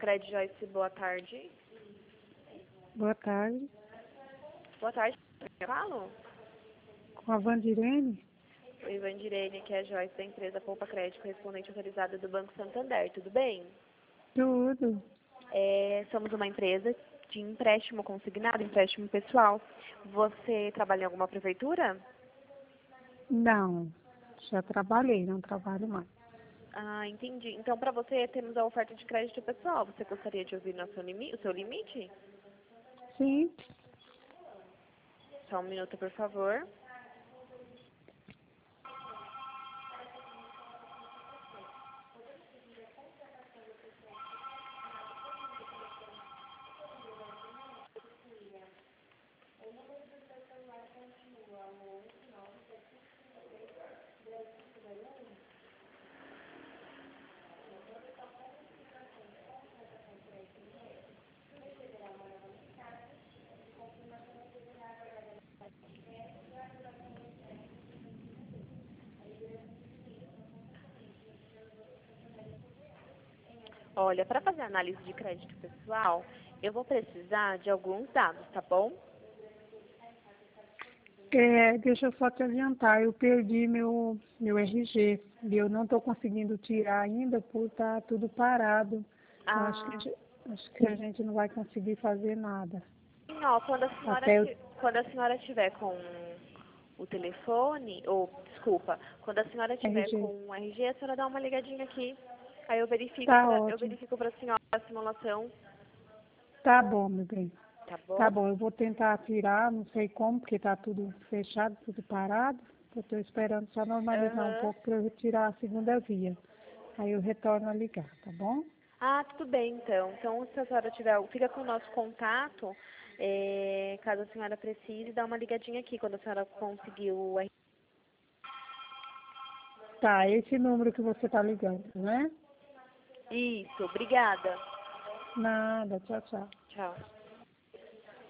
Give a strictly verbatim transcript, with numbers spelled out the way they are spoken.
Crédito Joyce, boa tarde. Boa tarde. Boa tarde, eu falo? Com a Vandirene? Oi, Vandirene, que é a Joyce da empresa Poupa Crédito, correspondente autorizada do Banco Santander, tudo bem? Tudo. É, somos uma empresa de empréstimo consignado, empréstimo pessoal. Você trabalha em alguma prefeitura? Não. Já trabalhei, não trabalho mais. Ah, entendi. Então, para você, temos a oferta de crédito pessoal. Você gostaria de ouvir nosso limi- o seu limite? Sim. Só um minuto, por favor. Olha, para fazer análise de crédito pessoal, eu vou precisar de alguns dados, tá bom? É, deixa eu só te adiantar, eu perdi meu, meu R G e eu não estou conseguindo tirar ainda por estar tudo parado. Então acho que, a Ah, gente- acho que a gente não vai conseguir fazer nada. sim, ó, quando a senhora, Até eu... ti- quando a senhora tiver com o telefone, ou, desculpa, quando a senhora tiver R G. com o R G, a senhora dá uma ligadinha aqui. Aí eu verifico Tá para eu ótimo. verifico para a senhora a simulação, Tá bom, meu bem. tá Tá bom? bom, eu vou tentar tirar, não sei como, porque tá tudo fechado, tudo parado. Eu estou esperando só normalizar um Aham. pouco para eu tirar a segunda via. Aí eu retorno a ligar, tá bom? Ah, tudo bem, então. Então, se a senhora tiver, fica com o nosso contato, é, caso a senhora precise, dá uma ligadinha aqui quando a senhora conseguir o R G. Tá, esse número que você tá ligando, né? Isso, obrigada. Nada, tchau, tchau. Tchau.